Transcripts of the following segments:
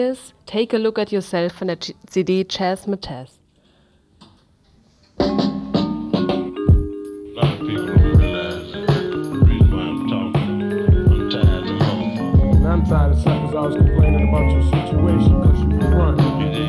is Take a Look at Yourself von der CD Chas Mataz. A lot of people don't realize that the reason why I'm talking, I'm tired of home. And I'm tired of suckers always complaining about your situation because you front.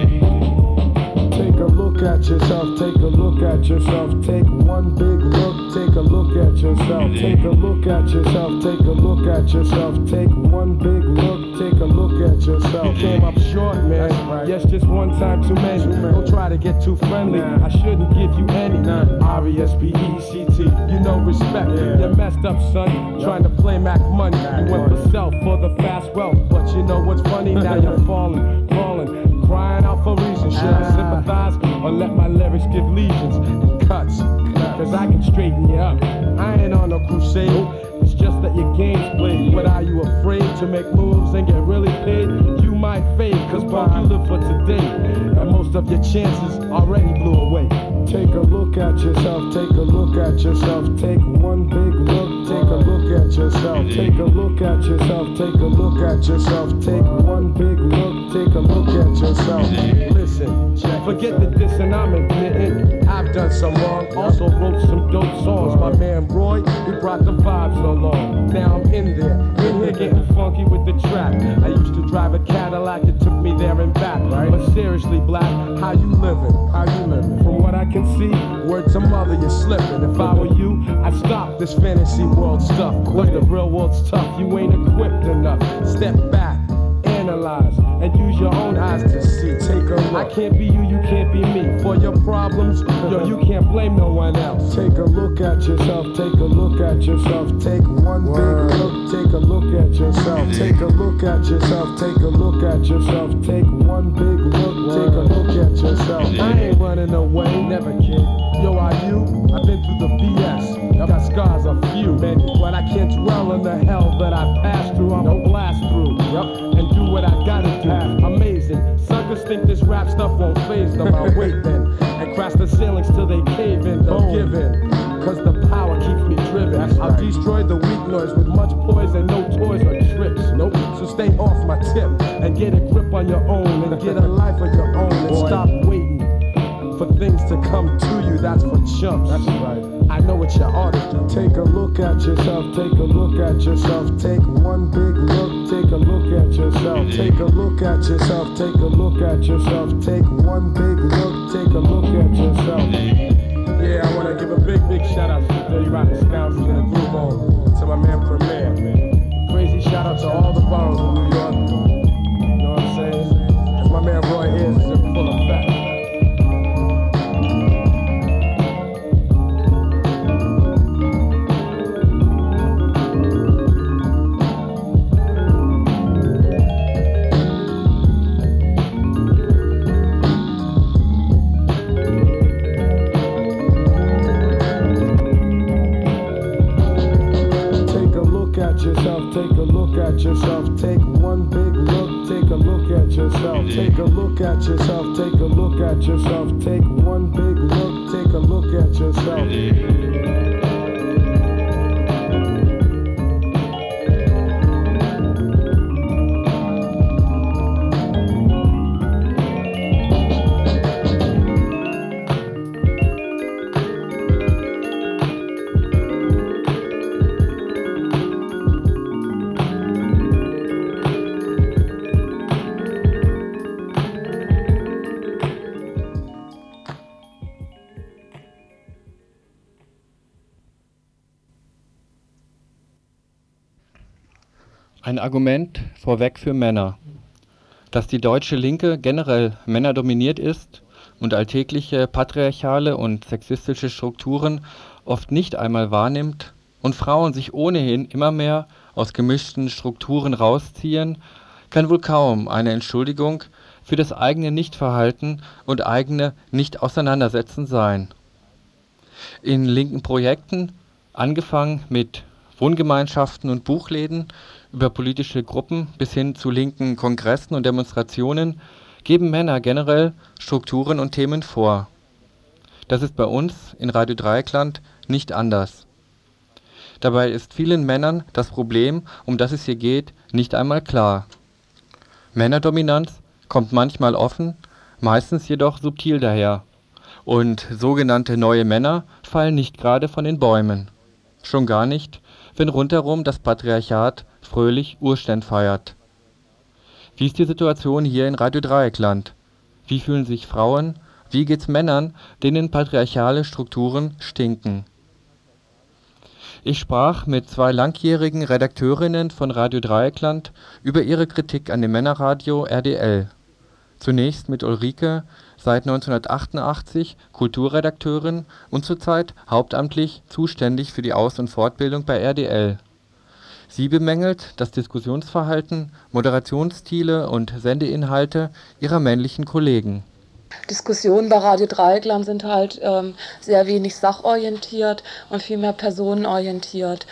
Take a look at yourself, take a look at yourself, take one big look, take a look at yourself, take a look at yourself, take a look at yourself, take one big look, take a look at yourself. You came up short, man. Right. Yes, just one time too many. Don't try to get too friendly. I shouldn't give you any. R-E-S-P-E-C-T. You know respect. You're messed up, son. Trying to play Mac money. You went for self for the fast wealth. But you know what's funny? Now you're falling, crawling, crying out for reasons. Should I sympathize or let my lyrics give lesions and cuts? Cause I can straighten you up. I ain't on no crusade. It's just that your game's played. But are you afraid to make moves and get really paid? You might fade, cause punk, you live for today. And most of your chances already blew away. Take a look at yourself, take a look at yourself, take one big look, take a look at yourself, take a look at yourself, take a look at yourself, take one big look, take a look at yourself. Listen, forget the diss and I'm admitting I've done some wrong, also wrote some dope songs. My man Roy, he brought the vibes along. Now I'm in here getting funky with the track. I used to drive a Cadillac, it took me there and back. But seriously, Black, how you living? How you living? From what I can see, word to mother, you're slipping. If I were you, I'd stop this fantasy world stuff. Cause the real world's tough, you ain't equipped enough. Step back, analyze, and use your own eyes to see. Take a look. I can't be you, you can't be me. For your problems, yo, you can't blame no one else. Take a look at yourself, take a look at yourself, take one big look, take a look at yourself, take a look at yourself, take a look at yourself, take one big look, take a look at yourself. I ain't running away, never kid. Yo, are you? I've been through the BS. I've got scars, a few, man, but I can't dwell in the hell that I passed through. I'm a blast through, and do what I gotta do. Amazing. Suckers think this rap stuff won't faze them. I wait then and crash the ceilings till they cave in. Don't give in, cause the power keeps me driven. I'll destroy the weak noise with much poise and no toys or tricks. Nope. So stay off my tip and get a grip on your own and get a life of your own and stop waiting for things to come to you. That's for chumps. That's right. I know what you ought to do. Take a look at yourself, take a look at yourself, take one big look, take a look at yourself, take a look at yourself, take a look at yourself, take one big look, take a look at yourself. Yeah, I want to give a big shout out to the Dirty Rotten Scouts and the Groove On, to my man Premier. Crazy shout out to all the boroughs in New York. You know what I'm saying? As my man Roy is in full effect. Take a look at yourself, take one big look, take a look at yourself, take a look at yourself, take a look at yourself, take one big look, take a look at yourself. Ein Argument vorweg für Männer. Dass die deutsche Linke generell männerdominiert ist und alltägliche patriarchale und sexistische Strukturen oft nicht einmal wahrnimmt und Frauen sich ohnehin immer mehr aus gemischten Strukturen rausziehen, kann wohl kaum eine Entschuldigung für das eigene Nichtverhalten und eigene Nicht-Auseinandersetzen sein. In linken Projekten, angefangen mit Wohngemeinschaften und Buchläden, über politische Gruppen bis hin zu linken Kongressen und Demonstrationen, geben Männer generell Strukturen und Themen vor. Das ist bei uns in Radio Dreieckland nicht anders. Dabei ist vielen Männern das Problem, um das es hier geht, nicht einmal klar. Männerdominanz kommt manchmal offen, meistens jedoch subtil daher. Und sogenannte neue Männer fallen nicht gerade von den Bäumen. Schon gar nicht, wenn rundherum das Patriarchat fröhlich Urständ feiert. Wie ist die Situation hier in Radio Dreieckland? Wie fühlen sich Frauen? Wie geht's Männern, denen patriarchale Strukturen stinken? Ich sprach mit 2 langjährigen Redakteurinnen von Radio Dreieckland über ihre Kritik an dem Männerradio RDL. Zunächst mit Ulrike, seit 1988 Kulturredakteurin und zurzeit hauptamtlich zuständig für die Aus- und Fortbildung bei RDL. Sie bemängelt das Diskussionsverhalten, Moderationsstile und Sendeinhalte ihrer männlichen Kollegen. Diskussionen bei Radio Dreieckland sind halt sehr wenig sachorientiert und viel mehr personenorientiert.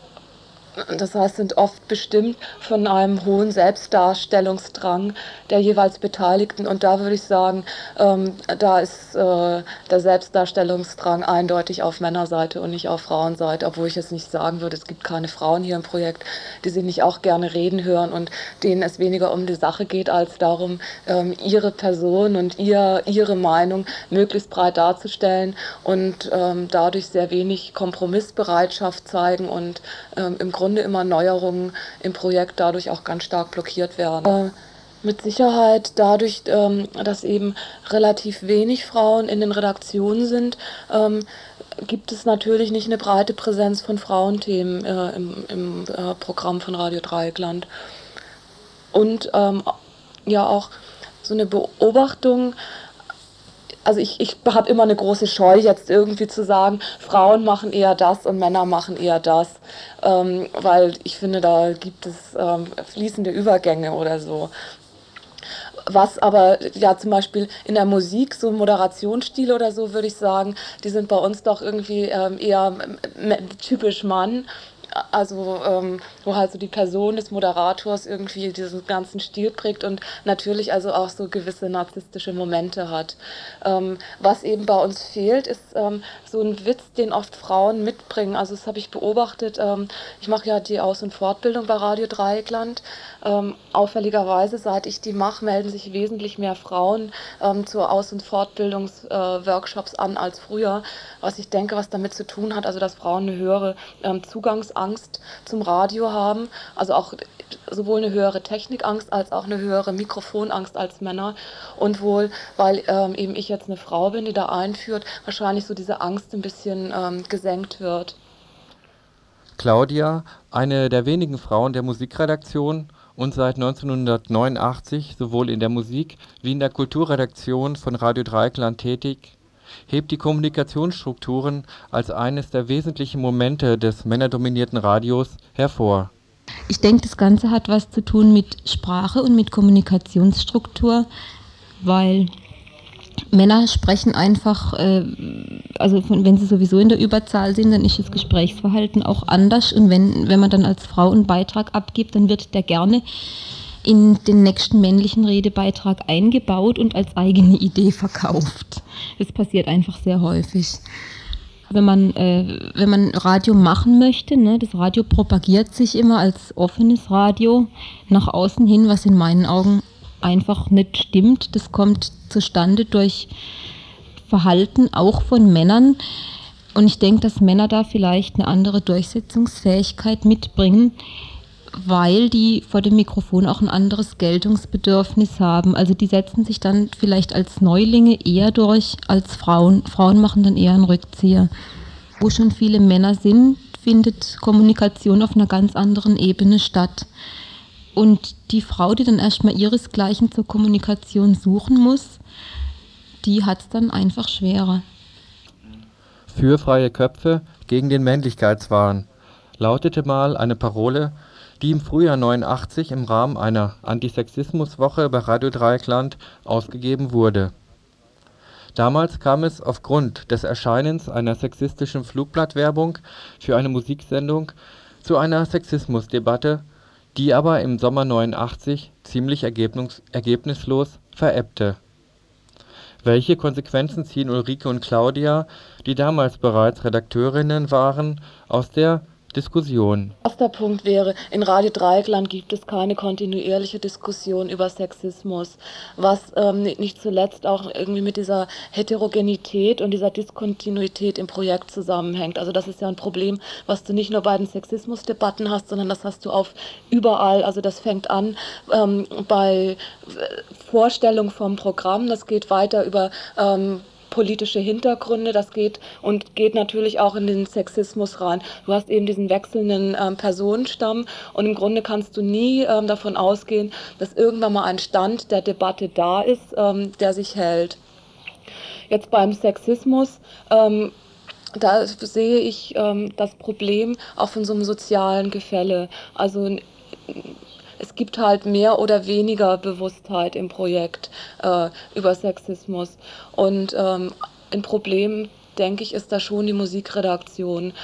Das heißt, sind oft bestimmt von einem hohen Selbstdarstellungsdrang der jeweils Beteiligten. Und da würde ich sagen, da ist der Selbstdarstellungsdrang eindeutig auf Männerseite und nicht auf Frauenseite. Obwohl ich jetzt nicht sagen würde, es gibt keine Frauen hier im Projekt, die sich nicht auch gerne reden hören und denen es weniger um die Sache geht, als darum, ihre Person und ihre Meinung möglichst breit darzustellen und dadurch sehr wenig Kompromissbereitschaft zeigen und im Grunde immer Neuerungen im Projekt dadurch auch ganz stark blockiert werden. Mit Sicherheit dadurch, dass eben relativ wenig Frauen in den Redaktionen sind, gibt es natürlich nicht eine breite Präsenz von Frauenthemen im Programm von Radio Dreieckland. Und ja auch so eine Beobachtung. Also ich habe immer eine große Scheu, jetzt irgendwie zu sagen, Frauen machen eher das und Männer machen eher das, weil ich finde, da gibt es fließende Übergänge oder so. Was aber ja zum Beispiel in der Musik, so Moderationsstile oder so, würde ich sagen, die sind bei uns doch irgendwie eher typisch Mann. Also wo halt so die Person des Moderators irgendwie diesen ganzen Stil prägt und natürlich also auch so gewisse narzisstische Momente hat. Was eben bei uns fehlt, ist so ein Witz, den oft Frauen mitbringen. Also das habe ich beobachtet. Ich mache ja die Aus- und Fortbildung bei Radio Dreieckland. Auffälligerweise, seit ich die mache, melden sich wesentlich mehr Frauen zu Aus- und Fortbildungsworkshops an als früher. Was ich denke, was damit zu tun hat, also dass Frauen eine höhere Zugangsangst zum Radio haben, also auch sowohl eine höhere Technikangst als auch eine höhere Mikrofonangst als Männer und wohl, weil eben ich jetzt eine Frau bin, die da einführt, wahrscheinlich so diese Angst ein bisschen gesenkt wird. Claudia, eine der wenigen Frauen der Musikredaktion und seit 1989 sowohl in der Musik wie in der Kulturredaktion von Radio Dreieckland tätig, hebt die Kommunikationsstrukturen als eines der wesentlichen Momente des männerdominierten Radios hervor. Ich denke, das Ganze hat was zu tun mit Sprache und mit Kommunikationsstruktur, weil Männer sprechen einfach, also wenn sie sowieso in der Überzahl sind, dann ist das Gesprächsverhalten auch anders und wenn man dann als Frau einen Beitrag abgibt, dann wird der gerne in den nächsten männlichen Redebeitrag eingebaut und als eigene Idee verkauft. Das passiert einfach sehr häufig. Wenn man Radio machen möchte, ne, das Radio propagiert sich immer als offenes Radio nach außen hin, was in meinen Augen einfach nicht stimmt. Das kommt zustande durch Verhalten auch von Männern. Und ich denke, dass Männer da vielleicht eine andere Durchsetzungsfähigkeit mitbringen, weil die vor dem Mikrofon auch ein anderes Geltungsbedürfnis haben. Also die setzen sich dann vielleicht als Neulinge eher durch als Frauen. Frauen machen dann eher einen Rückzieher. Wo schon viele Männer sind, findet Kommunikation auf einer ganz anderen Ebene statt. Und die Frau, die dann erstmal ihresgleichen zur Kommunikation suchen muss, die hat es dann einfach schwerer. Für freie Köpfe gegen den Männlichkeitswahn lautete mal eine Parole, die im Frühjahr 89 im Rahmen einer Antisexismuswoche bei Radio Dreieckland ausgegeben wurde. Damals kam es aufgrund des Erscheinens einer sexistischen Flugblattwerbung für eine Musiksendung zu einer Sexismusdebatte, die aber im Sommer 89 ziemlich ergebnislos verebbte. Welche Konsequenzen ziehen Ulrike und Claudia, die damals bereits Redakteurinnen waren, aus der Diskussion. Erster Punkt wäre, in Radio Dreieckland gibt es keine kontinuierliche Diskussion über Sexismus, was nicht zuletzt auch irgendwie mit dieser Heterogenität und dieser Diskontinuität im Projekt zusammenhängt. Also das ist ja ein Problem, was du nicht nur bei den Sexismusdebatten hast, sondern das hast du auf überall. Also das fängt an bei Vorstellung vom Programm, das geht weiter über politische Hintergründe, das geht natürlich auch in den Sexismus rein. Du hast eben diesen wechselnden Personenstamm und im Grunde kannst du nie davon ausgehen, dass irgendwann mal ein Stand der Debatte da ist, der sich hält. Jetzt beim Sexismus, da sehe ich das Problem auch von so einem sozialen Gefälle. Also es gibt halt mehr oder weniger Bewusstheit im Projekt über Sexismus. Und ein Problem, denke ich, ist da schon die Musikredaktion.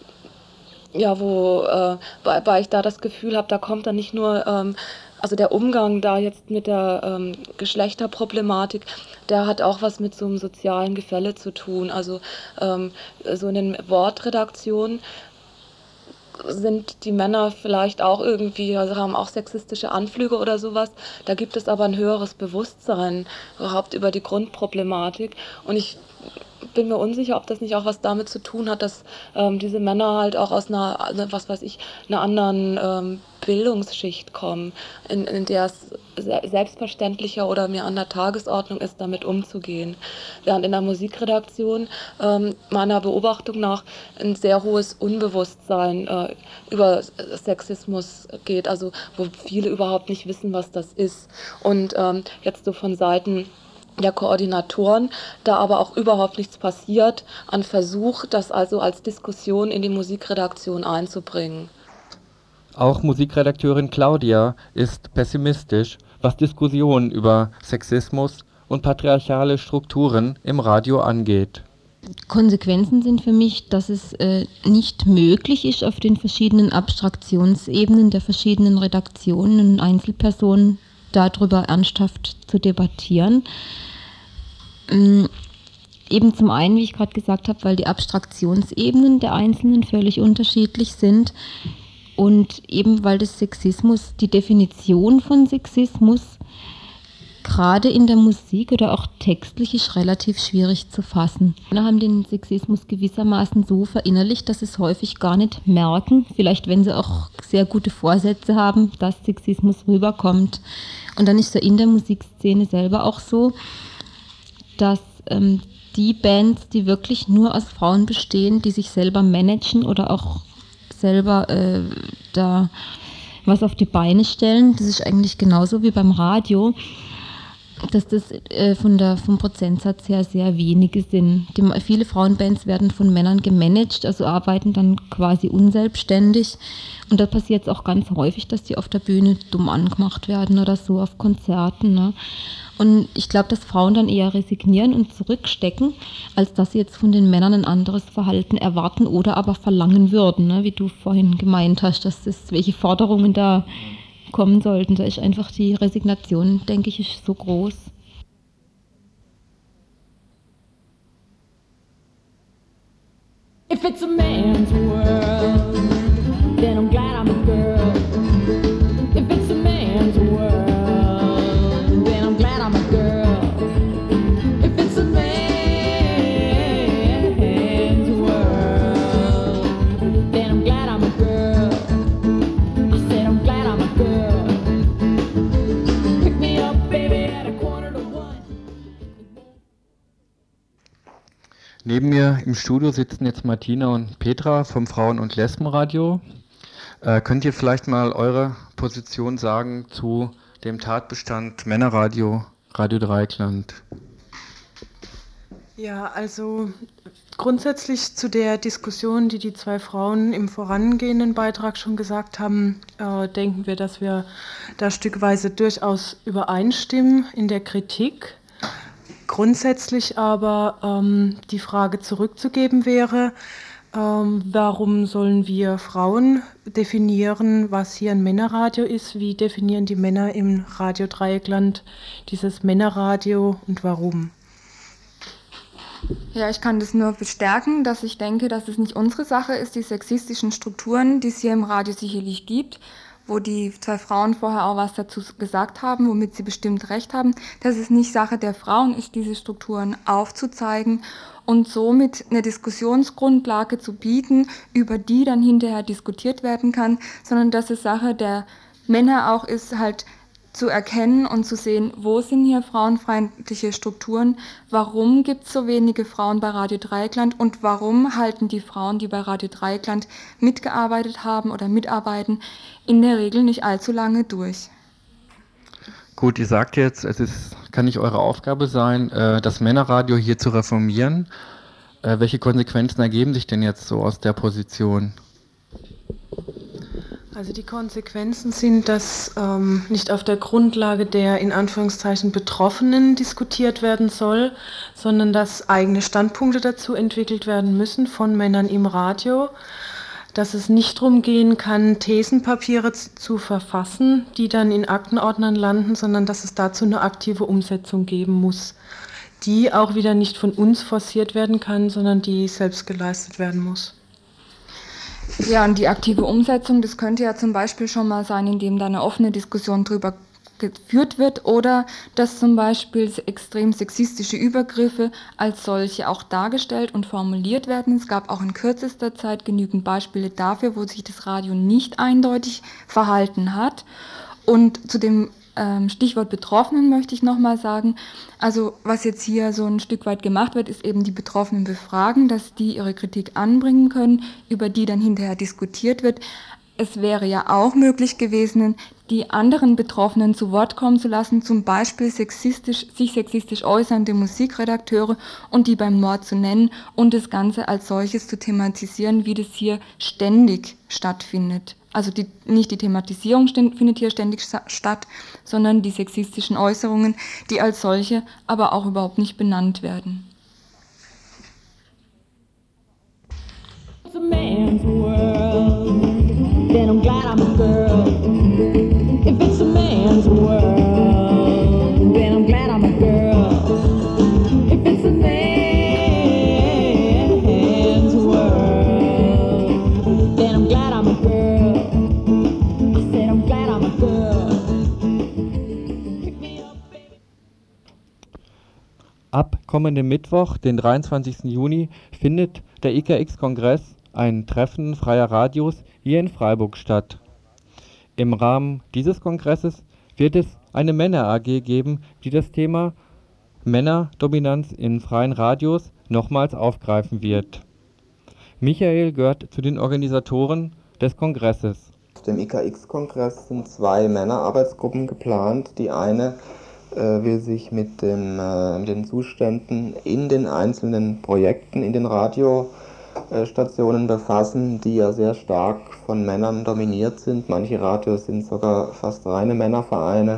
Ja, wobei ich da das Gefühl habe, da kommt dann nicht nur, also der Umgang da jetzt mit der Geschlechterproblematik, der hat auch was mit so einem sozialen Gefälle zu tun. Also so in den Wortredaktionen sind die Männer vielleicht auch irgendwie, also haben auch sexistische Anflüge oder sowas. Da gibt es aber ein höheres Bewusstsein überhaupt über die Grundproblematik. Und ich bin mir unsicher, ob das nicht auch was damit zu tun hat, dass diese Männer halt auch aus einer anderen Bildungsschicht kommen, in der es selbstverständlicher oder mehr an der Tagesordnung ist, damit umzugehen. Während in der Musikredaktion meiner Beobachtung nach ein sehr hohes Unbewusstsein über Sexismus geht, also wo viele überhaupt nicht wissen, was das ist. Und jetzt so von Seiten der Koordinatoren, da aber auch überhaupt nichts passiert an Versuch, das also als Diskussion in die Musikredaktion einzubringen. Auch Musikredakteurin Claudia ist pessimistisch, was Diskussionen über Sexismus und patriarchale Strukturen im Radio angeht. Konsequenzen sind für mich, dass es nicht möglich ist, auf den verschiedenen Abstraktionsebenen der verschiedenen Redaktionen und Einzelpersonen darüber ernsthaft zu debattieren. Eben zum einen, wie ich gerade gesagt habe, weil die Abstraktionsebenen der Einzelnen völlig unterschiedlich sind und eben weil das Sexismus, die Definition von Sexismus gerade in der Musik oder auch textlich ist relativ schwierig zu fassen. Wir haben den Sexismus gewissermaßen so verinnerlicht, dass sie es häufig gar nicht merken, vielleicht wenn sie auch sehr gute Vorsätze haben, dass Sexismus rüberkommt. Und dann ist es in der Musikszene selber auch so, dass die Bands, die wirklich nur aus Frauen bestehen, die sich selber managen oder auch selber da was auf die Beine stellen, das ist eigentlich genauso wie beim Radio, dass das vom Prozentsatz her sehr wenige sind. Viele Frauenbands werden von Männern gemanagt, also arbeiten dann quasi unselbstständig. Und da passiert es auch ganz häufig, dass die auf der Bühne dumm angemacht werden oder so auf Konzerten. Ne? Und ich glaube, dass Frauen dann eher resignieren und zurückstecken, als dass sie jetzt von den Männern ein anderes Verhalten erwarten oder aber verlangen würden, ne? Wie du vorhin gemeint hast, dass welche Forderungen da kommen sollten. Da ist einfach die Resignation, denke ich, ist so groß. If it's a man's world, then I'm glad I'm a girl. If it's a man's world, then I'm glad I'm a girl. If it's a man's world, then I'm glad I'm a girl. I said I'm glad I'm a girl. Pick me up, baby, at 1:45. Neben mir im Studio sitzen jetzt Martina und Petra vom Frauen- und Lesbenradio. Könnt ihr vielleicht mal eure Position sagen zu dem Tatbestand Männerradio, Radio Dreieckland? Ja, also grundsätzlich zu der Diskussion, die die zwei Frauen im vorangehenden Beitrag schon gesagt haben, denken wir, dass wir da stückweise durchaus übereinstimmen in der Kritik. Grundsätzlich aber die Frage zurückzugeben wäre, warum sollen wir Frauen definieren, was hier ein Männerradio ist? Wie definieren die Männer im Radio Dreieckland dieses Männerradio und warum? Ja, ich kann das nur bestärken, dass ich denke, dass es nicht unsere Sache ist, die sexistischen Strukturen, die es hier im Radio sicherlich gibt, wo die zwei Frauen vorher auch was dazu gesagt haben, womit sie bestimmt recht haben, dass es nicht Sache der Frauen ist, diese Strukturen aufzuzeigen und somit eine Diskussionsgrundlage zu bieten, über die dann hinterher diskutiert werden kann, sondern dass es Sache der Männer auch ist, halt zu erkennen und zu sehen, wo sind hier frauenfeindliche Strukturen, warum gibt es so wenige Frauen bei Radio Dreieckland und warum halten die Frauen, die bei Radio Dreieckland mitgearbeitet haben oder mitarbeiten, in der Regel nicht allzu lange durch. Gut, ihr sagt jetzt, kann nicht eure Aufgabe sein, das Männerradio hier zu reformieren. Welche Konsequenzen ergeben sich denn jetzt so aus der Position? Also die Konsequenzen sind, dass nicht auf der Grundlage der in Anführungszeichen Betroffenen diskutiert werden soll, sondern dass eigene Standpunkte dazu entwickelt werden müssen von Männern im Radio, dass es nicht darum gehen kann, Thesenpapiere zu verfassen, die dann in Aktenordnern landen, sondern dass es dazu eine aktive Umsetzung geben muss, die auch wieder nicht von uns forciert werden kann, sondern die selbst geleistet werden muss. Ja, und die aktive Umsetzung, das könnte ja zum Beispiel schon mal sein, indem da eine offene Diskussion drüber geführt wird oder dass zum Beispiel extrem sexistische Übergriffe als solche auch dargestellt und formuliert werden. Es gab auch in kürzester Zeit genügend Beispiele dafür, wo sich das Radio nicht eindeutig verhalten hat. Und zu dem Stichwort Betroffenen möchte ich nochmal sagen, also was jetzt hier so ein Stück weit gemacht wird, ist eben die Betroffenen befragen, dass die ihre Kritik anbringen können, über die dann hinterher diskutiert wird. Es wäre ja auch möglich gewesen, die anderen Betroffenen zu Wort kommen zu lassen, zum Beispiel sich sexistisch äußernde Musikredakteure und die beim Mord zu nennen und das Ganze als solches zu thematisieren, wie das hier ständig stattfindet. Also nicht die Thematisierung findet hier ständig statt, sondern die sexistischen Äußerungen, die als solche aber auch überhaupt nicht benannt werden. It's a man's world, then I'm glad I'm a girl. If it's a man's world, then I'm glad I'm a girl. If it's a man's world, then I'm glad I'm a girl. I said I'm glad I'm a girl. Pick me up, baby. Ab kommendem Mittwoch, den 23. Juni, findet der IKX-Kongress, ein Treffen freier Radios, hier in Freiburg statt. Im Rahmen dieses Kongresses wird es eine Männer-AG geben, die das Thema Männerdominanz in freien Radios nochmals aufgreifen wird. Michael gehört zu den Organisatoren des Kongresses. Auf dem IKX-Kongress sind 2 Männerarbeitsgruppen geplant. Die eine will sich mit den Zuständen in den einzelnen Projekten, in den Radiostationen befassen, die ja sehr stark von Männern dominiert sind. Manche Radios sind sogar fast reine Männervereine.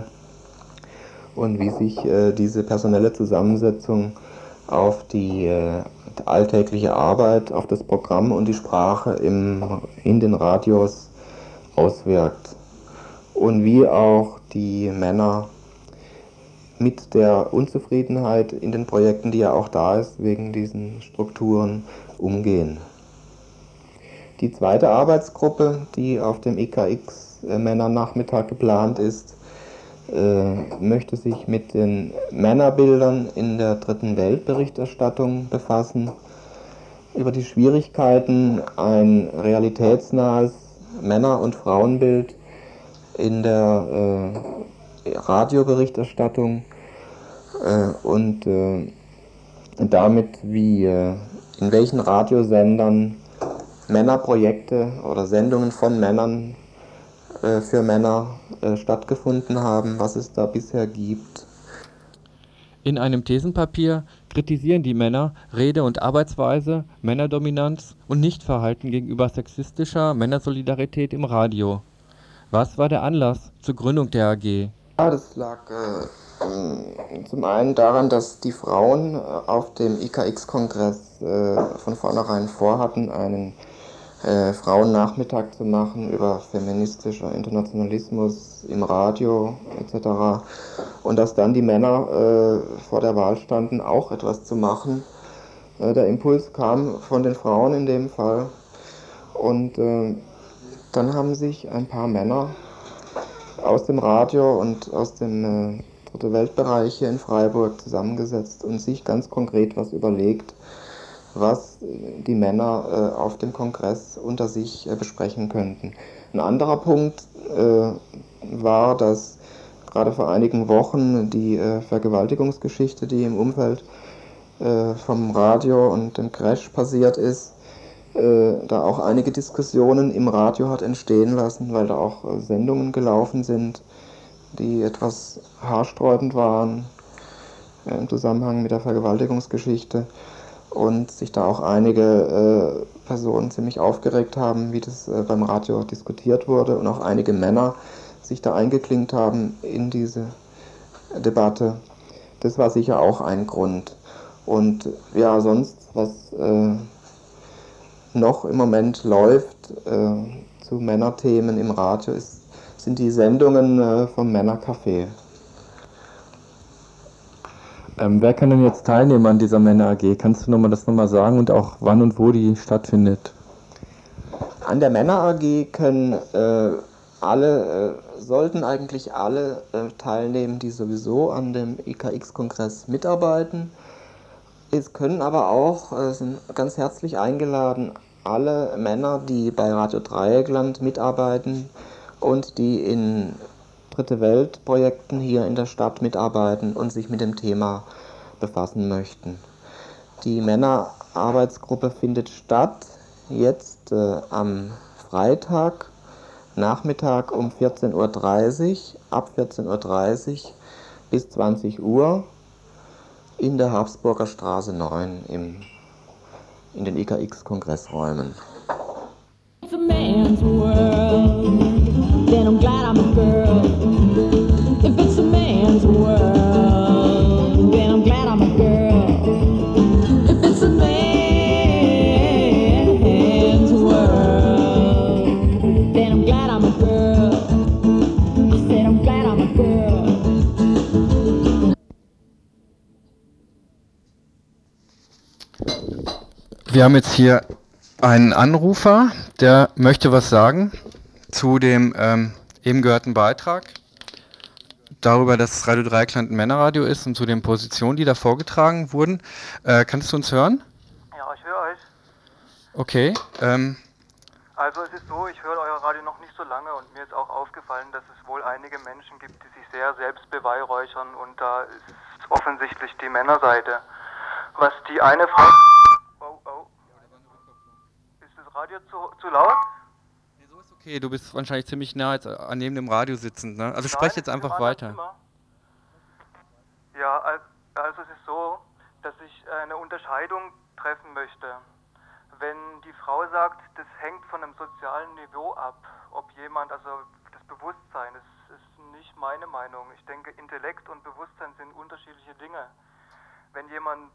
Und wie sich diese personelle Zusammensetzung auf die alltägliche Arbeit, auf das Programm und die Sprache in den Radios auswirkt. Und wie auch die Männer mit der Unzufriedenheit in den Projekten, die ja auch da ist, wegen diesen Strukturen umgehen. Die zweite Arbeitsgruppe, die auf dem IKX Männernachmittag geplant ist, möchte sich mit den Männerbildern in der Dritten Weltberichterstattung befassen, über die Schwierigkeiten, ein realitätsnahes Männer- und Frauenbild in der Radioberichterstattung und damit, in welchen Radiosendern Männerprojekte oder Sendungen von Männern für Männer stattgefunden haben, was es da bisher gibt. In einem Thesenpapier kritisieren die Männer Rede- und Arbeitsweise, Männerdominanz und Nichtverhalten gegenüber sexistischer Männersolidarität im Radio. Was war der Anlass zur Gründung der AG? Ja, das lag zum einen daran, dass die Frauen auf dem IKX-Kongress von vornherein vorhatten, einen Frauennachmittag zu machen über feministischer Internationalismus im Radio etc. Und dass dann die Männer vor der Wahl standen, auch etwas zu machen Der Impuls kam von den Frauen in dem Fall. Und dann haben sich ein paar Männer aus dem Radio und aus dem Dritte Weltbereich hier in Freiburg zusammengesetzt und sich ganz konkret was überlegt, was die Männer auf dem Kongress unter sich besprechen könnten. Ein anderer Punkt war, dass gerade vor einigen Wochen die Vergewaltigungsgeschichte, die im Umfeld vom Radio und dem Crash passiert ist, da auch einige Diskussionen im Radio hat entstehen lassen, weil da auch Sendungen gelaufen sind, die etwas haarsträubend waren im Zusammenhang mit der Vergewaltigungsgeschichte und sich da auch einige Personen ziemlich aufgeregt haben, wie das beim Radio diskutiert wurde und auch einige Männer sich da eingeklinkt haben in diese Debatte. Das war sicher auch ein Grund. Und ja, sonst, was noch im Moment läuft zu Männerthemen im Radio, sind die Sendungen vom Männercafé. Wer kann denn jetzt teilnehmen an dieser Männer AG? Kannst du das nochmal sagen und auch wann und wo die stattfindet? An der Männer AG können sollten eigentlich alle teilnehmen, die sowieso an dem IKX-Kongress mitarbeiten. Es können aber auch, sind ganz herzlich eingeladen, alle Männer, die bei Radio Dreieckland mitarbeiten und die in Dritte Welt-Projekten hier in der Stadt mitarbeiten und sich mit dem Thema befassen möchten. Die Männerarbeitsgruppe findet statt jetzt am Freitag Nachmittag um 14:30 Uhr, ab 14:30 Uhr bis 20 Uhr in der Habsburger Straße 9 in den IKX-Kongressräumen. It's a man's world, then I'm glad I'm a girl. If it's a man's world, then I'm glad I'm a girl. If it's a man's world, then I'm glad I'm a girl. I said I'm glad I'm a girl. Wir haben jetzt hier einen Anrufer, der möchte was sagen zu dem eben gehörten Beitrag darüber, dass Radio Dreieckland ein Männerradio ist und zu den Positionen, die da vorgetragen wurden. Kannst du uns hören? Ja, ich höre euch. Okay. Also es ist so, ich höre euer Radio noch nicht so lange und mir ist auch aufgefallen, dass es wohl einige Menschen gibt, die sich sehr selbst beweihräuchern und da ist offensichtlich die Männerseite. Was die eine Frau... Oh. Ist das Radio zu laut? Nee, so ist okay, du bist wahrscheinlich ziemlich nah jetzt neben dem Radio sitzend, ne? Also sprech jetzt einfach weiter. Ja, also es ist so, dass ich eine Unterscheidung treffen möchte. Wenn die Frau sagt, das hängt von einem sozialen Niveau ab, ob jemand, also das Bewusstsein, das ist nicht meine Meinung. Ich denke, Intellekt und Bewusstsein sind unterschiedliche Dinge. Wenn jemand